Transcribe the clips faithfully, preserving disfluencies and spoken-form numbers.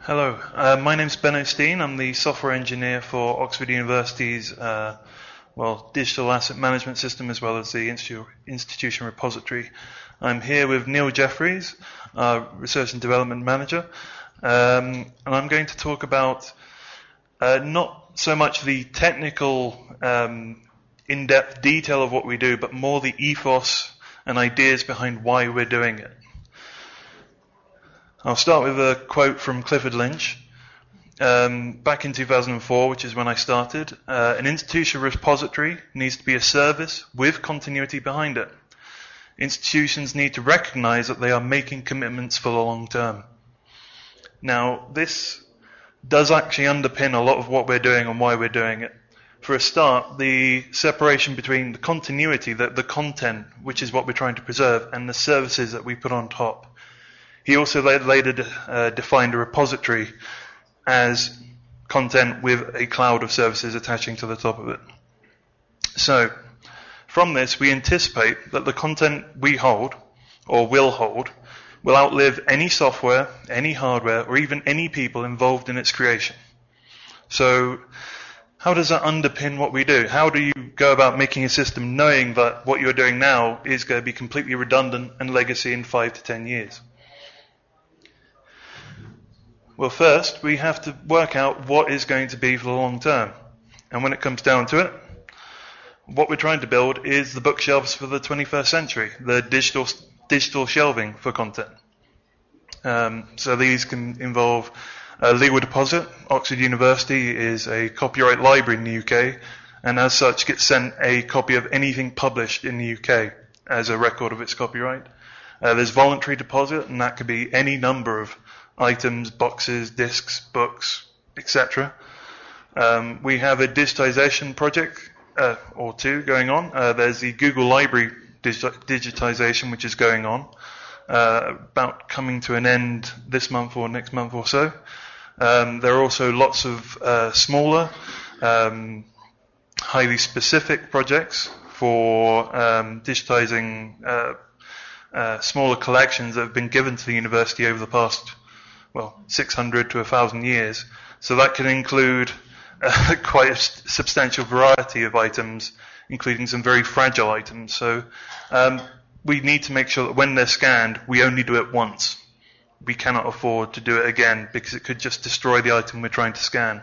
Hello, uh, my name's Ben O'Steen. I'm the software engineer for Oxford University's uh, well, digital asset management system as well as the institu- institution repository. I'm here with Neil Jeffries, our research and development manager, um, and I'm going to talk about uh, not so much the technical um, in-depth detail of what we do, but more the ethos and ideas behind why we're doing it. I'll start with a quote from Clifford Lynch. Um, back in two thousand four, which is when I started, uh, an institution repository needs to be a service with continuity behind it. Institutions need to recognize that they are making commitments for the long term. Now, this does actually underpin a lot of what we're doing and why we're doing it. For a start, the separation between the continuity, the, the content, which is what we're trying to preserve, and the services that we put on top. He also later uh, defined a repository as content with a cloud of services attaching to the top of it. So, from this, we anticipate that the content we hold, or will hold, will outlive any software, any hardware, or even any people involved in its creation. So, how does that underpin what we do? How do you go about making a system knowing that what you're doing now is going to be completely redundant and legacy in five to ten years? Well, first, we have to work out what is going to be for the long term. And when it comes down to it, what we're trying to build is the bookshelves for the twenty-first century, the digital digital shelving for content. Um, so these can involve a legal deposit. Oxford University is a copyright library in the U K, and as such gets sent a copy of anything published in the U K as a record of its copyright. Uh, there's voluntary deposit, and that could be any number of items, boxes, discs, books, et cetera. Um, we have a digitization project uh, or two going on. Uh, there's the Google Library digi- digitization, which is going on, uh, about coming to an end this month or next month or so. Um, there are also lots of uh, smaller, um, highly specific projects for um, digitizing uh, uh, smaller collections that have been given to the university over the past well, six hundred to one thousand years. So that can include uh, quite a substantial variety of items, including some very fragile items. So um, we need to make sure that when they're scanned, we only do it once. We cannot afford to do it again because it could just destroy the item we're trying to scan.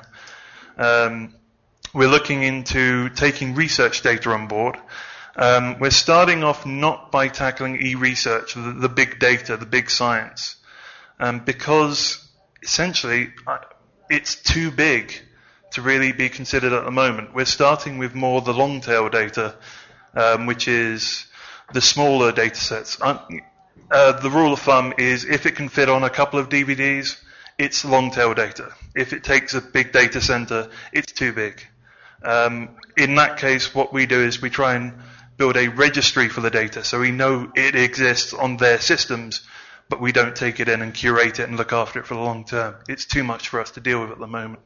Um, we're looking into taking research data on board. Um, we're starting off not by tackling e-research, the, the big data, the big science. Um, because essentially uh, it's too big to really be considered at the moment. We're starting with more the long tail data, um, which is the smaller data sets. Uh, uh, the rule of thumb is if it can fit on a couple of D V Ds, it's long tail data. If it takes a big data center, it's too big. Um, in that case, what we do is we try and build a registry for the data so we know it exists on their systems, but we don't take it in and curate it and look after it for the long term. It's too much for us to deal with at the moment.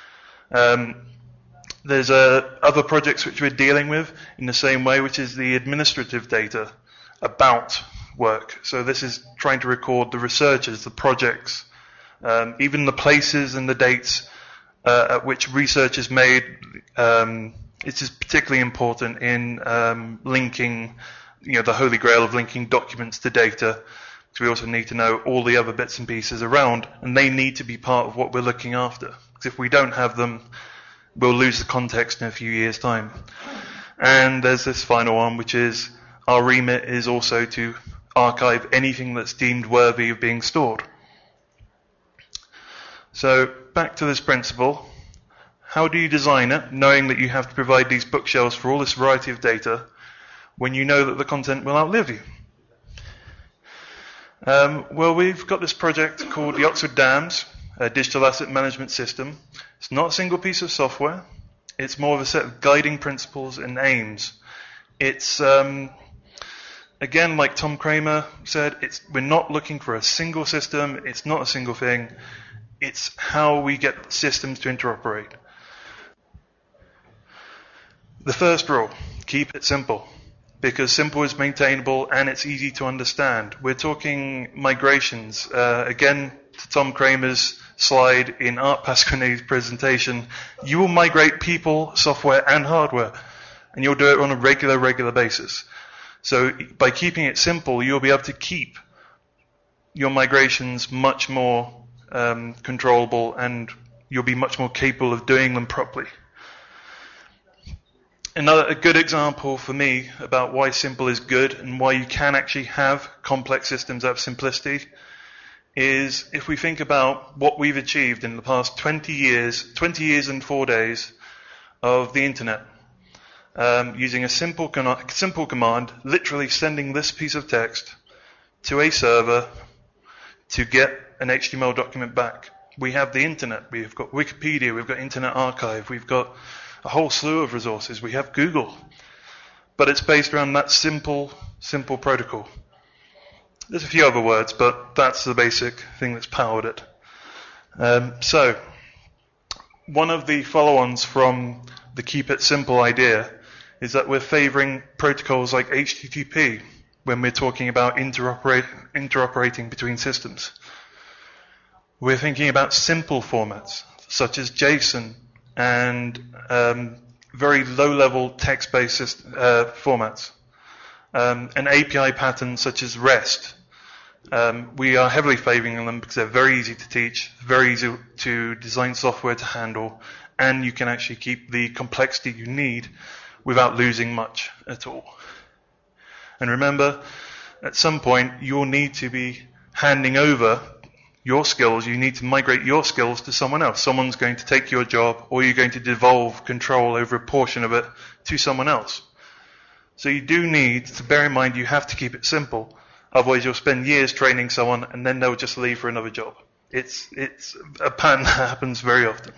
Um, there's uh, other projects which we're dealing with in the same way, which is the administrative data about work. So this is trying to record the researchers, the projects, um, even the places and the dates uh, at which research is made. Um, it is particularly important in um, linking, you know, the holy grail of linking documents to data. So we also need to know all the other bits and pieces around, and they need to be part of what we're looking after. Because if we don't have them, we'll lose the context in a few years' time. And there's this final one, which is our remit is also to archive anything that's deemed worthy of being stored. So back to this principle. How do you design it, knowing that you have to provide these bookshelves for all this variety of data, when you know that the content will outlive you? Um, well, we've got this project called the Oxford DAMS, a digital asset management system. It's not a single piece of software. It's more of a set of guiding principles and aims. It's, um, again, like Tom Kramer said, it's, we're not looking for a single system. It's not a single thing. It's how we get systems to interoperate. The first rule, keep it simple. Because simple is maintainable and it's easy to understand. We're talking migrations. Uh, again, to Tom Kramer's slide in Art Pasquinet's presentation, you will migrate people, software, and hardware. And you'll do it on a regular, regular basis. So by keeping it simple, you'll be able to keep your migrations much more um, controllable, and you'll be much more capable of doing them properly. Another a good example for me about why simple is good and why you can actually have complex systems out of simplicity is if we think about what we've achieved in the past twenty years, twenty years and four days of the internet, um, using a simple, con- simple command, literally sending this piece of text to a server to get an H T M L document back. We have the internet, we've got Wikipedia, we've got Internet Archive, we've got a whole slew of resources, we have Google. But it's based around that simple, simple protocol. There's a few other words, but that's the basic thing that's powered it. Um, so, one of the follow-ons from the keep it simple idea is that we're favoring protocols like H T T P when we're talking about interoperate, interoperating between systems. We're thinking about simple formats, such as JSON and um, very low-level text-based uh, formats. Um, and A P I patterns such as REST. Um, we are heavily favoring them because they're very easy to teach, very easy to design software to handle, and you can actually keep the complexity you need without losing much at all. And remember, at some point, you'll need to be handing over your skills, you need to migrate your skills to someone else. Someone's going to take your job, or you're going to devolve control over a portion of it to someone else. So you do need to bear in mind you have to keep it simple. Otherwise you'll spend years training someone and then they'll just leave for another job. It's, it's a pattern that happens very often.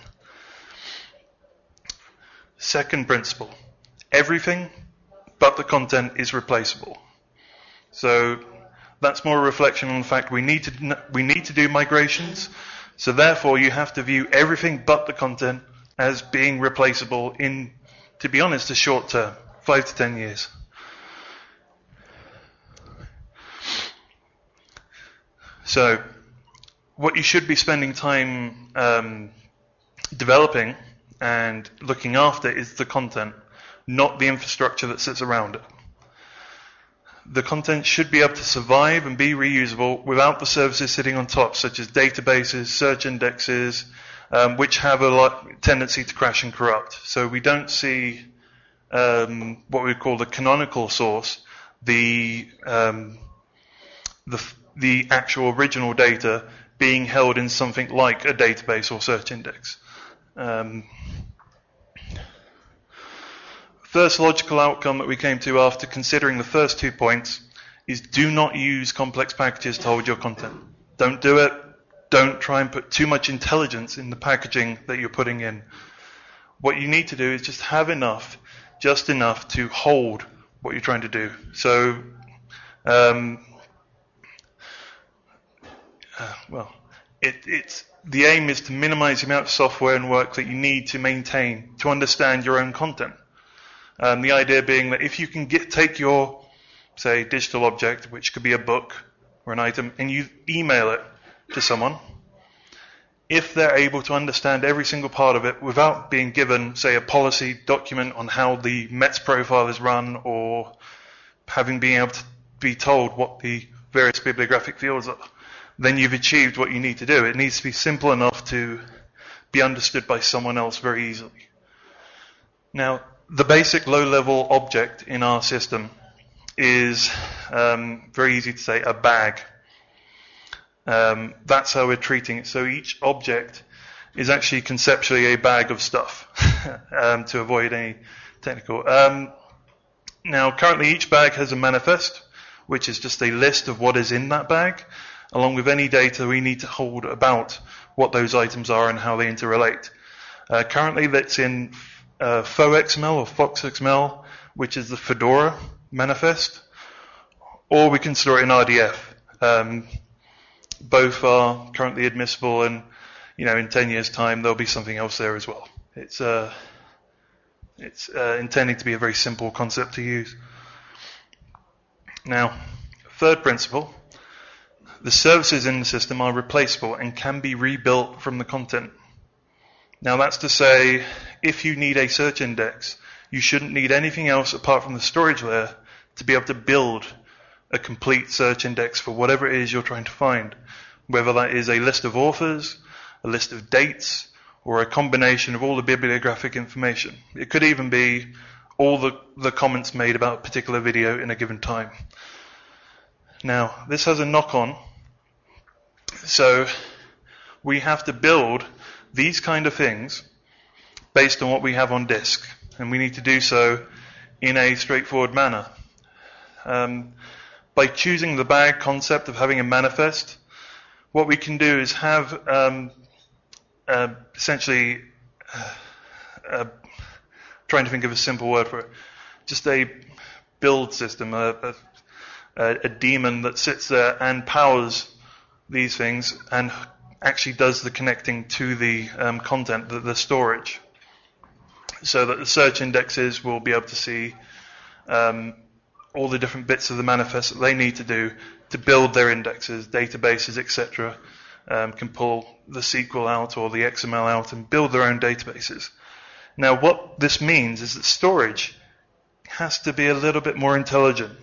Second principle. Everything but the content is replaceable. So that's more a reflection on the fact we need to we need to do migrations. So therefore you have to view everything but the content as being replaceable in, to be honest, a short term, five to ten years. So what you should be spending time um, developing and looking after is the content, not the infrastructure that sits around it. The content should be able to survive and be reusable without the services sitting on top, such as databases, search indexes, um, which have a lot, tendency to crash and corrupt. So we don't see um, what we call the canonical source, the, um, the the actual original data being held in something like a database or search index. Um, First logical outcome that we came to after considering the first two points is do not use complex packages to hold your content. Don't do it. Don't try and put too much intelligence in the packaging that you're putting in. What you need to do is just have enough, just enough to hold what you're trying to do. So, um, uh, well, it, it's the aim is to minimize the amount of software and work that you need to maintain to understand your own content. Um, the idea being that if you can get take your, say, digital object, which could be a book or an item, and you email it to someone, if they're able to understand every single part of it without being given, say, a policy document on how the METS profile is run, or having been able to be told what the various bibliographic fields are, then you've achieved what you need to do. It needs to be simple enough to be understood by someone else very easily. Now, the basic low-level object in our system is um, very easy to say, a bag. Um, that's how we're treating it. So each object is actually conceptually a bag of stuff, um, to avoid any technical. Um, now, currently each bag has a manifest, which is just a list of what is in that bag, along with any data we need to hold about what those items are and how they interrelate. Uh, currently that's in Uh, FoXML or FoxXML, which is the Fedora manifest, or we can store it in R D F. Um, both are currently admissible, and you know, in ten years' time, there'll be something else there as well. It's uh, it's uh, intending to be a very simple concept to use. Now, third principle, The services in the system are replaceable and can be rebuilt from the content. Now that's to say, if you need a search index, you shouldn't need anything else apart from the storage layer to be able to build a complete search index for whatever it is you're trying to find, whether that is a list of authors, a list of dates, or a combination of all the bibliographic information. It could even be all the, the comments made about a particular video in a given time. Now, this has a knock-on. So we have to build these kind of things based on what we have on disk, and we need to do so in a straightforward manner. Um, by choosing the bag concept of having a manifest, what we can do is have um, uh, essentially uh, uh, trying to think of a simple word for it, just a build system, a, a, a daemon that sits there and powers these things and actually does the connecting to the um, content, the, the storage, so that the search indexes will be able to see um, all the different bits of the manifest that they need to do to build their indexes, databases, et cetera. Um, can pull the S Q L out or the X M L out and build their own databases. Now, what this means is that storage has to be a little bit more intelligent.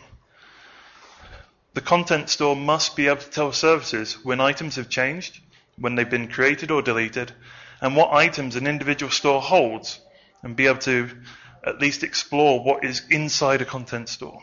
The content store must be able to tell services when items have changed, when they've been created or deleted, and what items an individual store holds, and be able to at least explore what is inside a content store.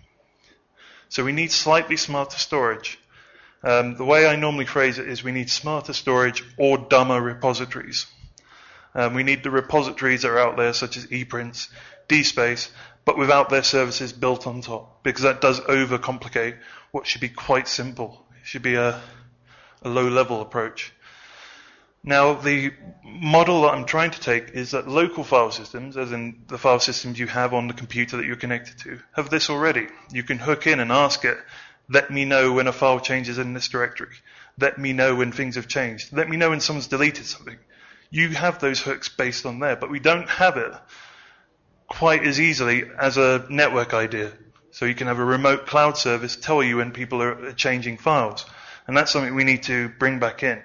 So we need slightly smarter storage. Um, the way I normally phrase it is we need smarter storage or dumber repositories. Um, we need the repositories that are out there, such as ePrints, DSpace, but without their services built on top, because that does overcomplicate what should be quite simple. It should be a, a low-level approach. Now, the model that I'm trying to take is that local file systems, as in the file systems you have on the computer that you're connected to, have this already. You can hook in and ask it, let me know when a file changes in this directory. Let me know when things have changed. Let me know when someone's deleted something. You have those hooks based on there, but we don't have it quite as easily as a network idea. So you can have a remote cloud service tell you when people are changing files. And that's something we need to bring back in.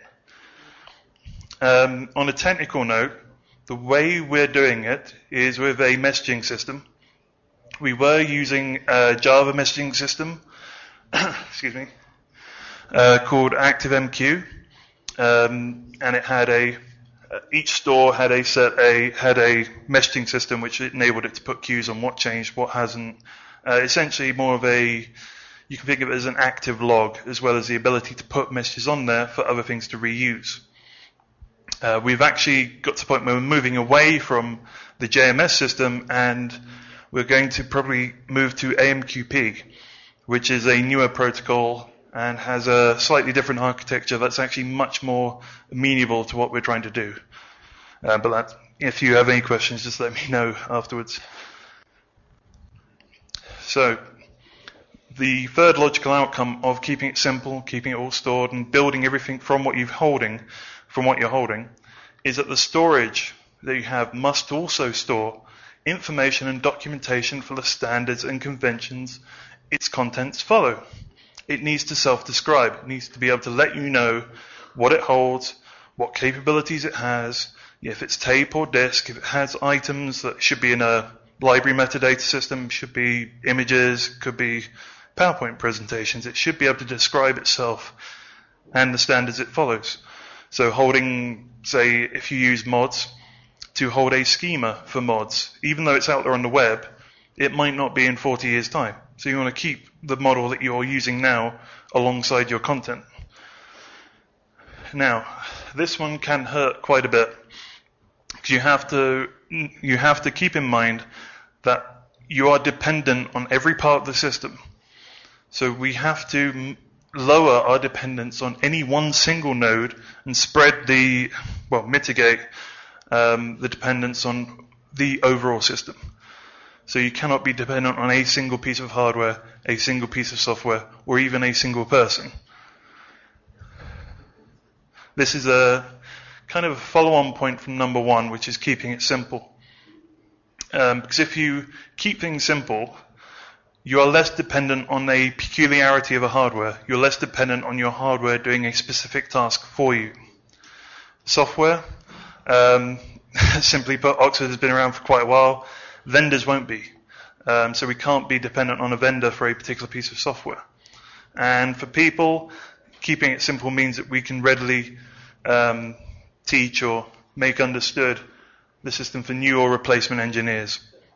Um, on a technical note, the way we're doing it is with a messaging system. We were using a Java messaging system, excuse me, uh, called ActiveMQ, um, and it had a uh, each store had a set a had a messaging system which enabled it to put queues on what changed, what hasn't. Uh, essentially, more of a you can think of it as an active log, as well as the ability to put messages on there for other things to reuse. Uh, we've actually got to the point where we're moving away from the J M S system, and we're going to probably move to A M Q P, which is a newer protocol and has a slightly different architecture that's actually much more amenable to what we're trying to do. Uh, but that, if you have any questions, just let me know afterwards. So, the third logical outcome of keeping it simple, keeping it all stored, and building everything from what you're holding, from what you're holding, is that the storage that you have must also store information and documentation for the standards and conventions its contents follow. It needs to self-describe. It needs to be able to let you know what it holds, what capabilities it has, if it's tape or disk, if it has items that should be in a library metadata system, should be images, could be PowerPoint presentations. It should be able to describe itself and the standards it follows. So holding, say, if you use mods, to hold a schema for mods, even though it's out there on the web, it might not be in forty years' time. So you want to keep the model that you're using now alongside your content. Now, this one can hurt quite a bit, because you have to you have to keep in mind that you are dependent on every part of the system. So we have to lower our dependence on any one single node and spread the, well, mitigate um, the dependence on the overall system. So you cannot be dependent on a single piece of hardware, a single piece of software, or even a single person. This is a kind of a follow-on point from number one, which is keeping it simple. Um, because if you keep things simple, you are less dependent on a peculiarity of a hardware. You're less dependent on your hardware doing a specific task for you. Software, um, simply put, Oxford has been around for quite a while. Vendors won't be. Um, so we can't be dependent on a vendor for a particular piece of software. And for people, keeping it simple means that we can readily um, teach or make understood the system for new or replacement engineers.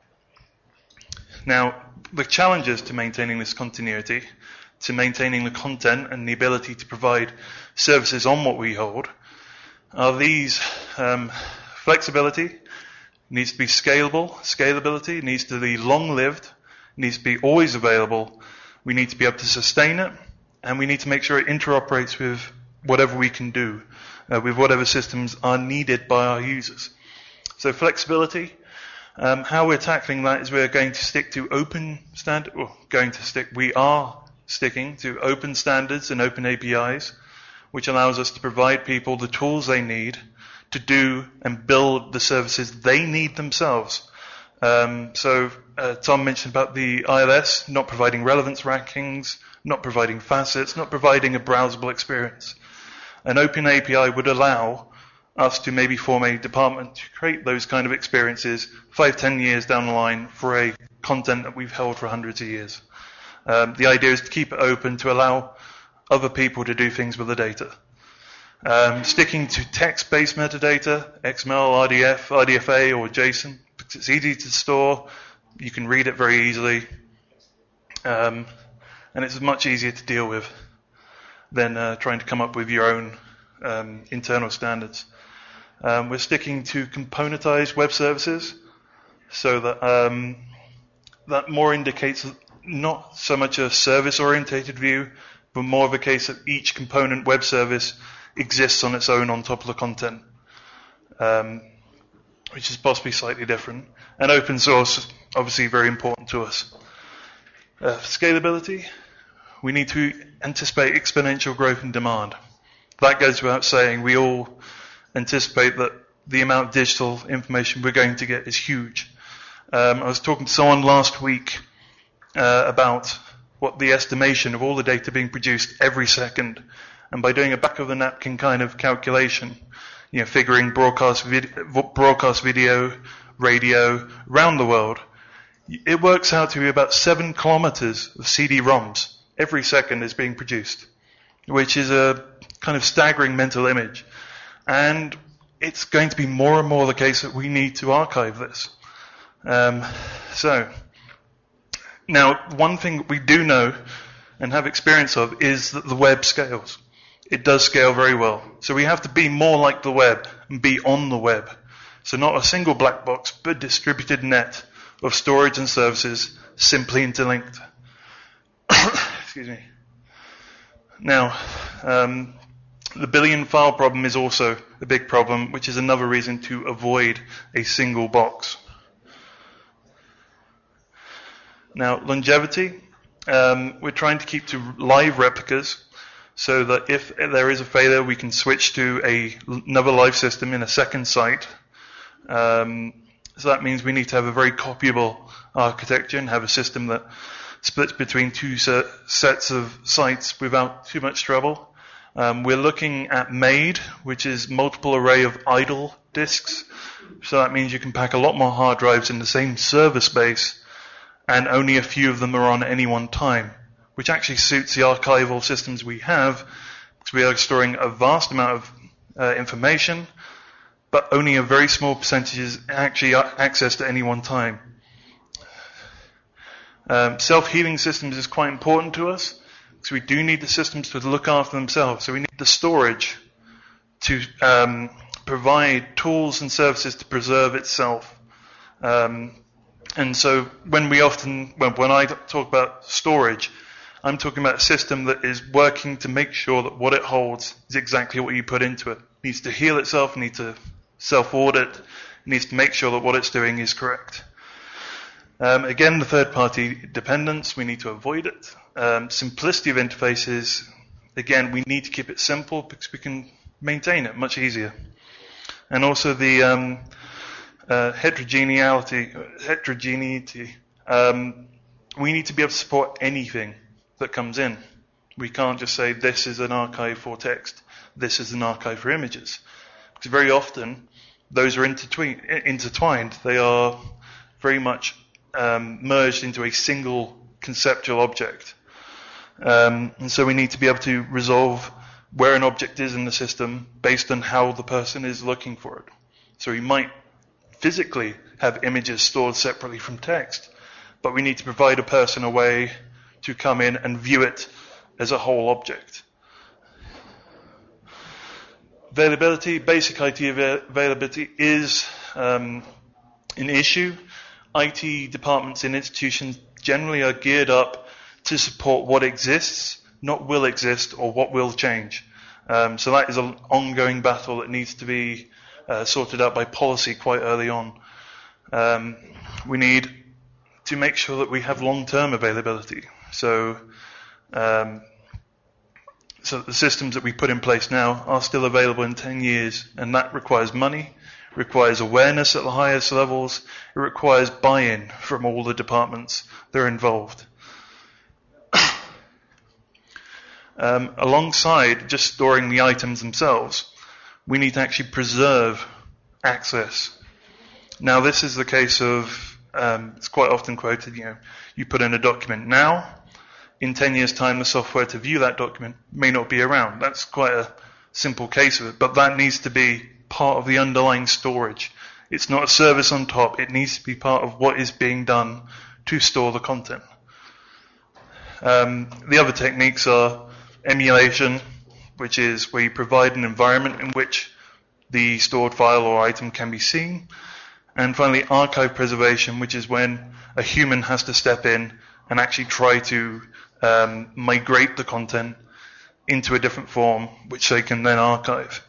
Now, the challenges to maintaining this continuity, to maintaining the content and the ability to provide services on what we hold, are these: um, flexibility needs to be scalable, scalability needs to be long-lived, needs to be always available, we need to be able to sustain it, and we need to make sure it interoperates with whatever we can do, uh, with whatever systems are needed by our users. So flexibility, um, how we're tackling that is we're going to stick to open standard, well, going to stick, we are sticking to open standards and open A P Is, which allows us to provide people the tools they need to do and build the services they need themselves. Um, so uh, Tom mentioned about the I L S not providing relevance rankings, not providing facets, not providing a browsable experience. An open A P I would allow us to maybe form a department to create those kind of experiences five, ten years down the line for a content that we've held for hundreds of years. Um, the idea is to keep it open to allow other people to do things with the data. Um, sticking to text-based metadata, X M L, R D F, R D F A, or JSON, because it's easy to store, you can read it very easily, um, and it's much easier to deal with than uh, trying to come up with your own um, internal standards. Um, we're sticking to componentized web services, so that um, that more indicates not so much a service-orientated view, but more of a case of each component web service exists on its own on top of the content, um, which is possibly slightly different. And open source, obviously very important to us. Uh, scalability, we need to anticipate exponential growth in demand. That goes without saying. We all anticipate that the amount of digital information we're going to get is huge. Um, I was talking to someone last week uh, about what the estimation of all the data being produced every second. And by doing a back of the napkin kind of calculation, you know, figuring broadcast, vid- broadcast video, radio around the world, it works out to be about seven kilometers of C D ROMs every second is being produced, which is a kind of staggering mental image. And it's going to be more and more the case that we need to archive this. Um, so, now one thing we do know and have experience of is that the web scales. It does scale very well. So we have to be more like the web and be on the web. So not a single black box, but a distributed net of storage and services simply interlinked. Excuse me. Now, um, the billion file problem is also a big problem, which is another reason to avoid a single box. Now, longevity, um, we're trying to keep to live replicas, so that if there is a failure, we can switch to a, another live system in a second site. Um, so that means we need to have a very copyable architecture and have a system that splits between two set, sets of sites without too much trouble. Um, we're looking at MAID, which is multiple array of idle disks. So that means you can pack a lot more hard drives in the same server space, and only a few of them are on at any one time, which actually suits the archival systems we have, because we are storing a vast amount of uh, information, but only a very small percentage is actually accessed at any one time. Um, self-healing systems is quite important to us, because we do need the systems to look after themselves. So we need the storage to um, provide tools and services to preserve itself. Um, and so when we often, when, when I talk about storage, I'm talking about a system that is working to make sure that what it holds is exactly what you put into it. It needs to heal itself, needs to self-audit, needs to make sure that what it's doing is correct. Um, again, the third-party dependence, we need to avoid it. Um, simplicity of interfaces, again, we need to keep it simple because we can maintain it much easier. And also the um, uh, heterogeneity, heterogeneity. Um, we need to be able to support anything that comes in. We can't just say this is an archive for text, this is an archive for images. Because very often those are intertwined. intertwined. They are very much um, merged into a single conceptual object. Um, and so we need to be able to resolve where an object is in the system based on how the person is looking for it. So we might physically have images stored separately from text, but we need to provide a person a way to come in and view it as a whole object. Availability, basic I T availability is um, an issue. I T departments in institutions generally are geared up to support what exists, not will exist or what will change. Um, so that is an ongoing battle that needs to be uh, sorted out by policy quite early on. Um, we need to make sure that we have long-term availability. So, um, so the systems that we put in place now are still available in ten years, and that requires money, requires awareness at the highest levels, it requires buy-in from all the departments that are involved. Um, alongside just storing the items themselves, we need to actually preserve access. Now, this is the case of, um, it's quite often quoted, you know, you put in a document now, in ten years' time, the software to view that document may not be around. That's quite a simple case of it, but that needs to be part of the underlying storage. It's not a service on top. It needs to be part of what is being done to store the content. Um, the other techniques are emulation, which is where you provide an environment in which the stored file or item can be seen. And finally, archive preservation, which is when a human has to step in and actually try to um, migrate the content into a different form, which they can then archive.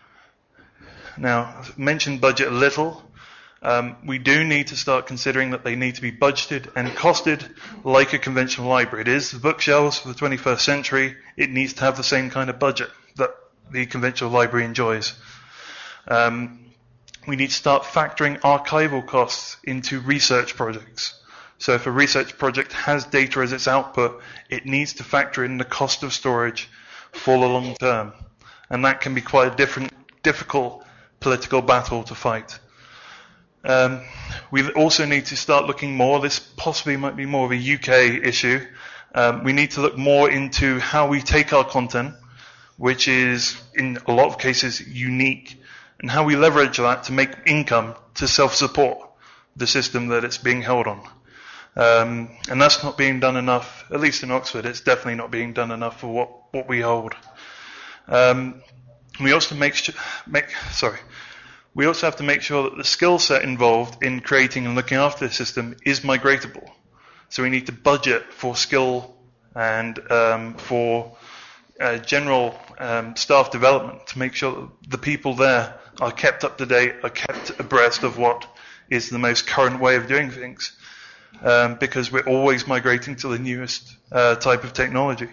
Now, I've mentioned budget a little. Um, we do need to start considering that they need to be budgeted and costed like a conventional library. It is the bookshelves for the twenty-first century. It needs to have the same kind of budget that the conventional library enjoys. Um, we need to start factoring archival costs into research projects. So if a research project has data as its output, it needs to factor in the cost of storage for the long term. And that can be quite a different, difficult political battle to fight. Um, we also need to start looking more, this possibly might be more of a U K issue, um, we need to look more into how we take our content, which is in a lot of cases unique, and how we leverage that to make income to self-support the system that it's being held on. Um, and that's not being done enough, at least in Oxford, it's definitely not being done enough for what, what we hold. Um, we also make, make, sorry, We also have to make sure that the skill set involved in creating and looking after the system is migratable. So we need to budget for skill and um, for uh, general um, staff development to make sure that the people there are kept up to date, are kept abreast of what is the most current way of doing things. Um, because we're always migrating to the newest uh, type of technology.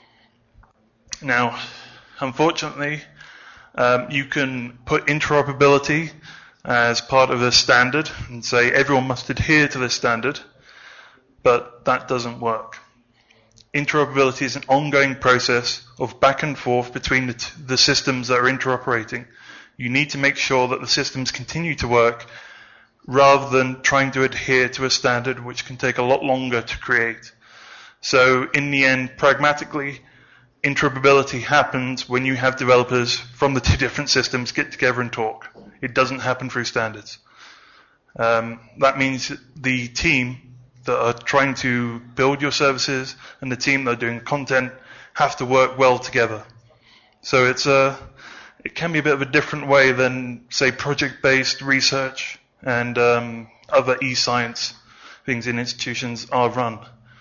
Now, unfortunately, Um, you can put interoperability as part of a standard and say everyone must adhere to this standard, but that doesn't work. Interoperability is an ongoing process of back and forth between the, t- the systems that are interoperating. You need to make sure that the systems continue to work rather than trying to adhere to a standard which can take a lot longer to create. So in the end, pragmatically, interoperability happens when you have developers from the two different systems get together and talk. It doesn't happen through standards. Um, that means the team that are trying to build your services and the team that are doing content have to work well together. So it's a, it can be a bit of a different way than, say, project-based research and um, other e-science things in institutions are run.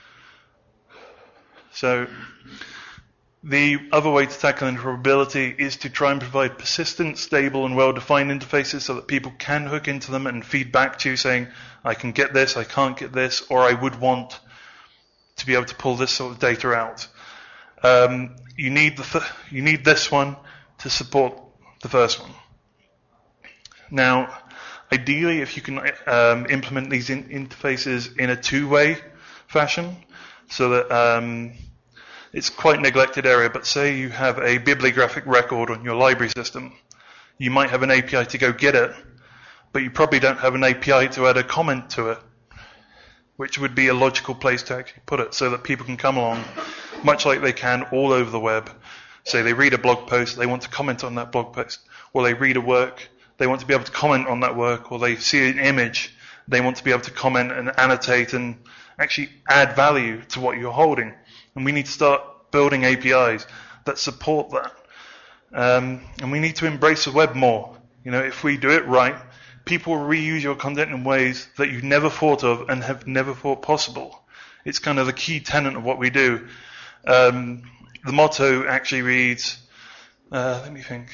So the other way to tackle interoperability is to try and provide persistent, stable, and well-defined interfaces so that people can hook into them and feed back to you saying, I can get this, I can't get this, or I would want to be able to pull this sort of data out. Um, you need the th- you need this one to support the first one. Now, ideally, if you can um, implement these in- interfaces in a two-way fashion, so that um, it's quite a neglected area. But say you have a bibliographic record on your library system, you might have an A P I to go get it, but you probably don't have an A P I to add a comment to it, which would be a logical place to actually put it, so that people can come along, much like they can all over the web. Say they read a blog post, they want to comment on that blog post, or they read a work, they want to be able to comment on that work, or they see an image, they want to be able to comment and annotate and actually add value to what you're holding. And we need to start building A P Is that support that. Um, and we need to embrace the web more. You know, if we do it right, people will reuse your content in ways that you've never thought of and have never thought possible. It's kind of the key tenet of what we do. Um, the motto actually reads, uh, let me think,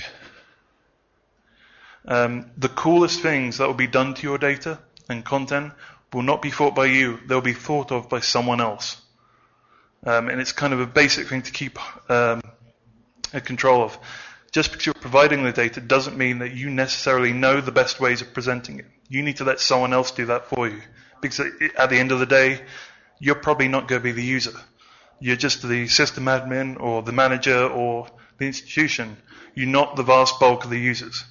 um, the coolest things that will be done to your data and content will not be thought by you, they'll be thought of by someone else. Um, and it's kind of a basic thing to keep um, a control of. Just because you're providing the data doesn't mean that you necessarily know the best ways of presenting it. You need to let someone else do that for you. Because at the end of the day, you're probably not going to be the user. You're just the system admin or the manager or the institution. You're not the vast bulk of the users.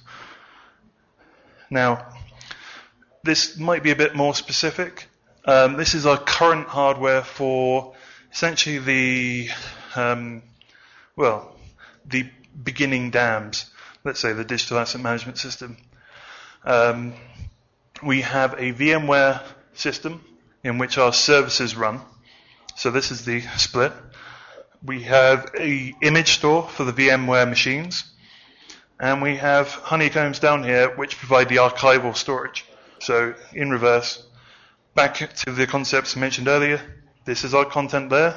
Now, this might be a bit more specific. Um, this is our current hardware for essentially the, um, well, the beginning D A Ms, let's say the digital asset management system. Um, we have a VMware system in which our services run. So this is the split. We have a image store for the VMware machines, and we have honeycombs down here which provide the archival storage. So in reverse, back to the concepts mentioned earlier, this is our content layer.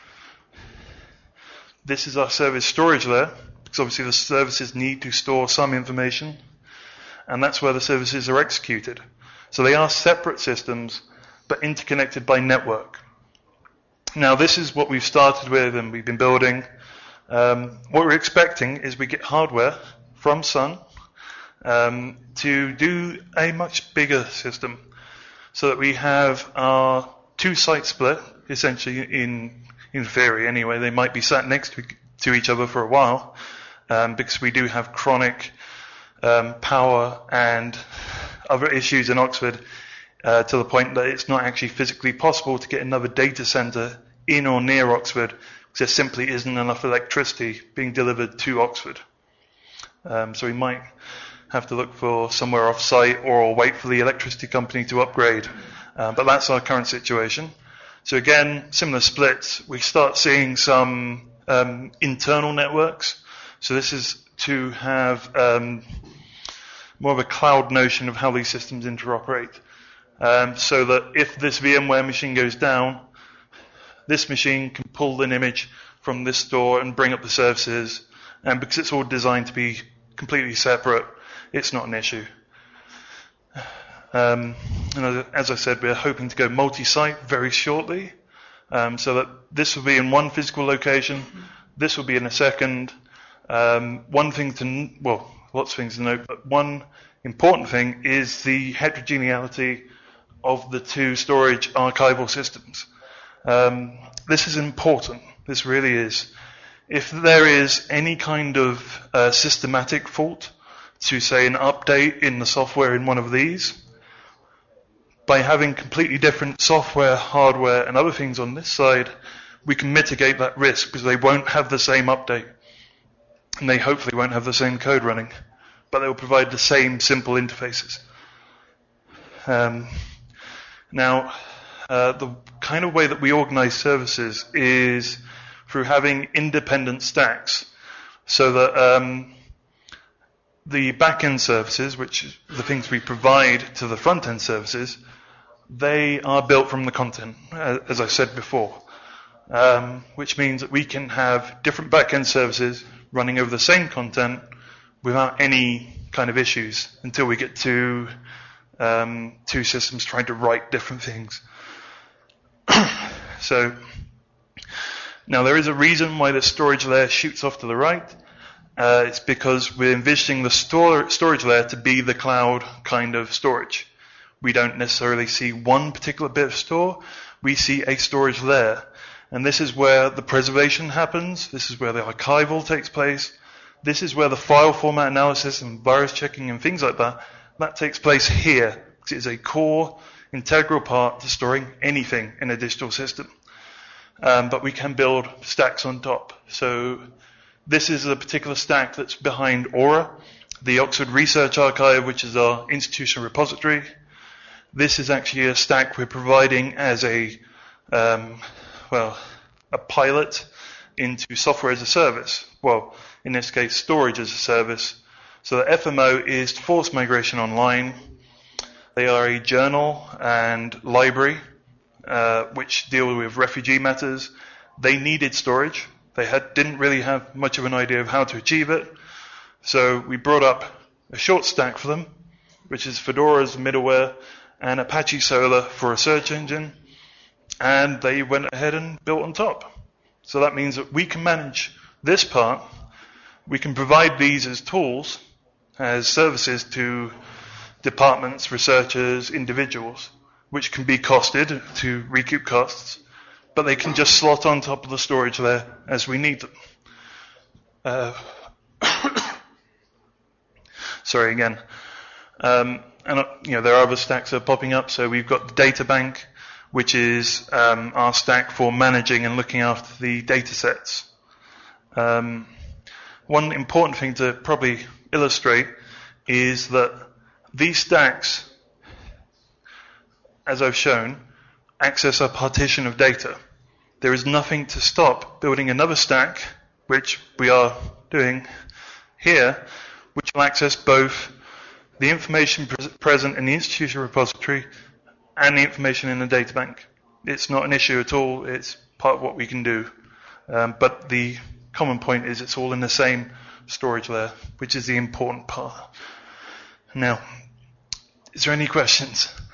This is our service storage layer, because obviously the services need to store some information, and that's where the services are executed. So they are separate systems, but interconnected by network. Now this is what we've started with and we've been building. Um, what we're expecting is we get hardware from Sun um, to do a much bigger system, so that we have our two-site split, essentially in in theory anyway. They might be sat next to, to each other for a while, um, because we do have chronic um, power and other issues in Oxford, uh, to the point that it's not actually physically possible to get another data center in or near Oxford, because there simply isn't enough electricity being delivered to Oxford. Um, so we might have to look for somewhere off-site or wait for the electricity company to upgrade. Uh, but that's our current situation. So again, similar splits. We start seeing some um, internal networks. So this is to have um, more of a cloud notion of how these systems interoperate. Um, so that if this VMware machine goes down, this machine can pull an image from this store and bring up the services. And because it's all designed to be completely separate, it's not an issue. Um, and as I said, we're hoping to go multi-site very shortly, um, so that this will be in one physical location, this will be in a second. Um, one thing to, well, lots of things to note, but one important thing is the heterogeneity of the two storage archival systems. Um, this is important. This really is. If there is any kind of uh, systematic fault to, say, an update in the software in one of these, by having completely different software, hardware, and other things on this side, we can mitigate that risk, because they won't have the same update. And they hopefully won't have the same code running, but they will provide the same simple interfaces. Um, now, uh, the kind of way that we organize services is through having independent stacks, so that um, the back-end services, which are the things we provide to the front-end services, they are built from the content, as I said before, um, which means that we can have different back-end services running over the same content without any kind of issues until we get to um, two systems trying to write different things. So now there is a reason why the storage layer shoots off to the right. Uh, it's because we're envisioning the store, storage layer to be the cloud kind of storage. We don't necessarily see one particular bit of store. we see a storage layer. And this is where the preservation happens. This is where the archival takes place. This is where the file format analysis and virus checking and things like that, that takes place here. It is a core, integral part to storing anything in a digital system. Um, but we can build stacks on top. So this is a particular stack that's behind Aura, the Oxford Research Archive, which is our institutional repository. This is actually a stack we're providing as a, um, well, a pilot into software as a service. Well, in this case, storage as a service. So the F M O is Forced Migration Online. They are a journal and library uh, which deal with refugee matters. They needed storage. They had, didn't really have much of an idea of how to achieve it. So we brought up a short stack for them, which is Fedora's middleware and Apache Solr for a search engine. And they went ahead and built on top. So that means that we can manage this part. We can provide these as tools, as services to departments, researchers, individuals, which can be costed to recoup costs, but they can just slot on top of the storage layer as we need them. Uh, sorry again. Um, and uh, you know, there are other stacks that are popping up. So we've got the data bank, which is um, our stack for managing and looking after the data sets. Um, one important thing to probably illustrate is that these stacks, as I've shown, access a partition of data. There is nothing to stop building another stack, which we are doing here, which will access both the information pres present in the institutional repository and the information in the data bank. It's not an issue at all. It's part of what we can do. Um, but the common point is it's all in the same storage layer, which is the important part. Now, is there any questions?